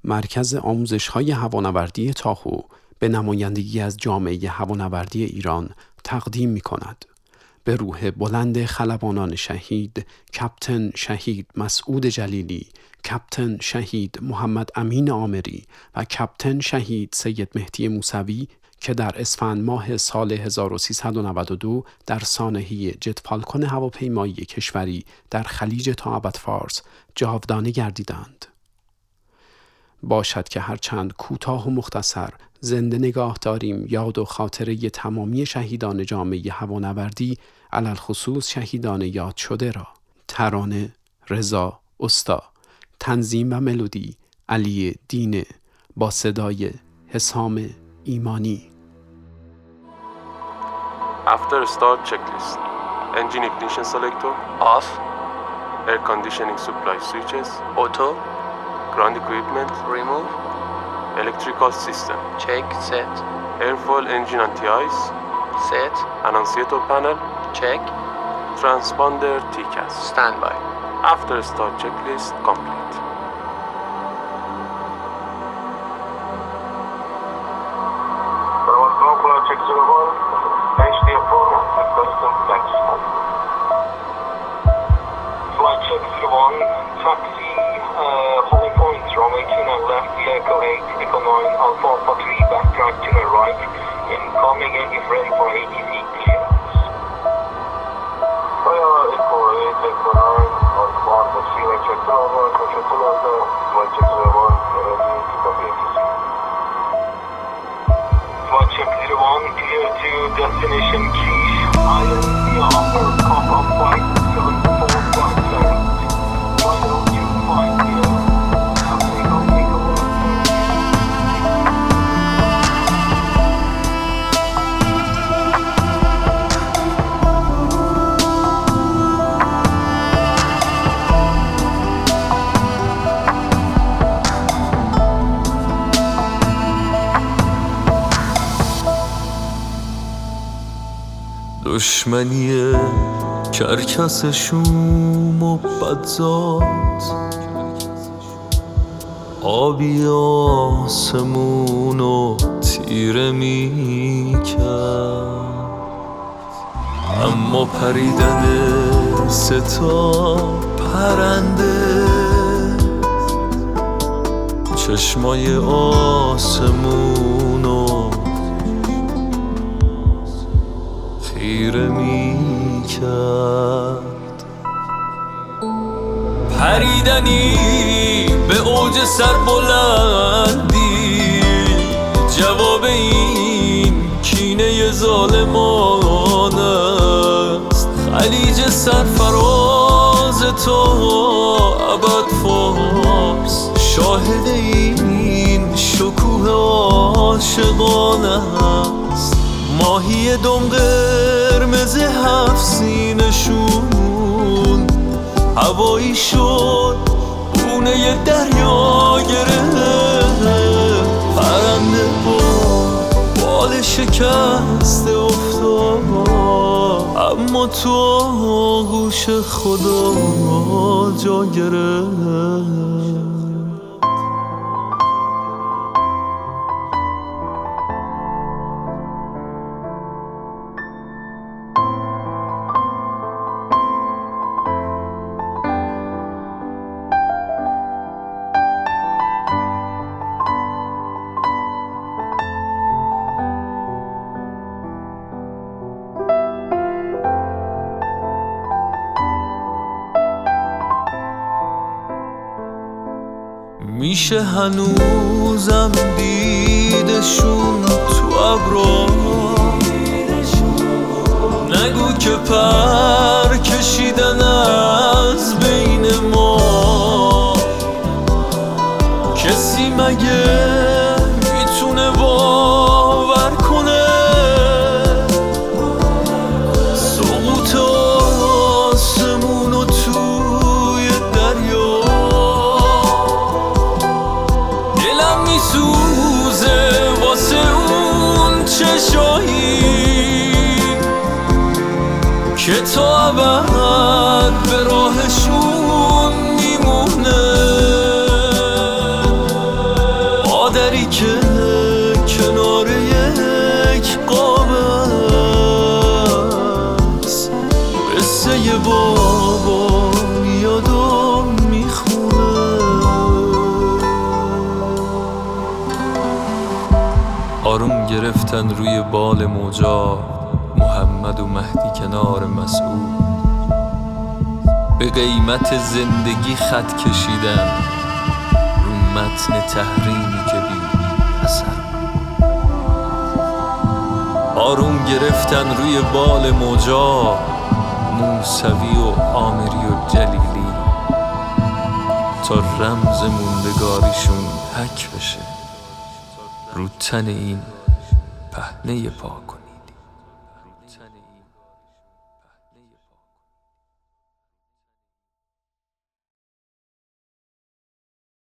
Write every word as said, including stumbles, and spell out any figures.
مرکز آموزش‌های هوانوردی تاهو به نمایندگی از جامعه هوانوردی ایران تقدیم می‌کند. به روح بلند خلبانان شهید، کاپیتان شهید مسعود جلیلی، کاپیتان شهید محمد امین آمری و کاپیتان شهید سید مهدی موسوی که در اسفند ماه سال هزار و سیصد و نود و دو در سانحه جت فالکون هواپیمایی کشوری در خلیج تا فارس جاودانه گردیدند. باشد که هرچند کوتاه و مختصر زنده نگاه داریم یاد و خاطره تمامی شهیدان جامعه هوانوردی، علل خصوص شهیدان یاد شده را. ترانه رضا استا، تنظیم و ملودی علی دینه، با صدای حسام ایمانی. After start checklist. Engine ignition selector off. Air conditioning supply switches Auto. Ground equipment Remove. Electrical system Check. Set. Airfoil engine anti-ice Set. Annunciator panel Check. Transponder T C A S. Standby. After start checklist complete. Flight check zero one, taxi, uh, Holly Point, runway two nine left, Echo eight, Echo nine, Alpha Alpha three, backtrack to the right, incoming and if ready for A T C clearance. Fire Echo eight, Echo nine, Alpha Alpha three, right check to over, control to over, flight check zero one, ready to copy A T C. Flight check zero one, clear to destination Quiche Island, via upper Papa flight seven four one seven. Final two five zero. Take off, take off. دشمنی کرکس شوم و بدزاد، آبی آسمون و تیره می کرد، اما پریدن سه تا پرنده چشمای آسمون و خیره می کرد. پریدنی به اوج سربلندی، جواب این کینه ظالمان است. خلیج سرفراز تو ابد فارس، شاهد این شکوه عاشقانه است. ماهی دم قرمز هفت سینشون هوایی شد، بونه دریا گرفت. پرنده با بال شکسته افتاد، اما تو آغوش خدا جا گرفت. میشه هنوزم دیدشون تو ابرا، نگو که پر کشیدن از بین ما. کسی مگه میتونه باور کنه سقوط آسمون و توی دریا؟ دلم میسوزه واسه اون چشایی که تا ابد به راهشون میمونه. گرفتن روی بال موجا، محمد و مهدی کنار مسعود. به قیمت زندگی خط کشیدن رو متن تحریمی که بی اثر. آروم گرفتن روی بال موجا، موسوی و عامری و جلیلی، تا رمز موندگاریشون حک بشه رو تن این پهنه پاک.